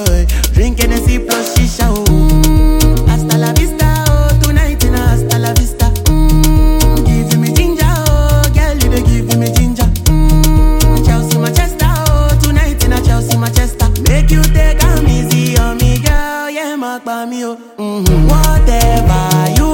Drink Hennessy plus shisha, oh. Hasta la vista, oh. Tonight in hasta la vista. Give me ginger, oh. Girl, you dey give me ginger. Chelsea, Manchester, oh. Tonight in a Chelsea, Manchester. Make you take am easy on me, girl. Yeah, mark by me, oh. Whatever you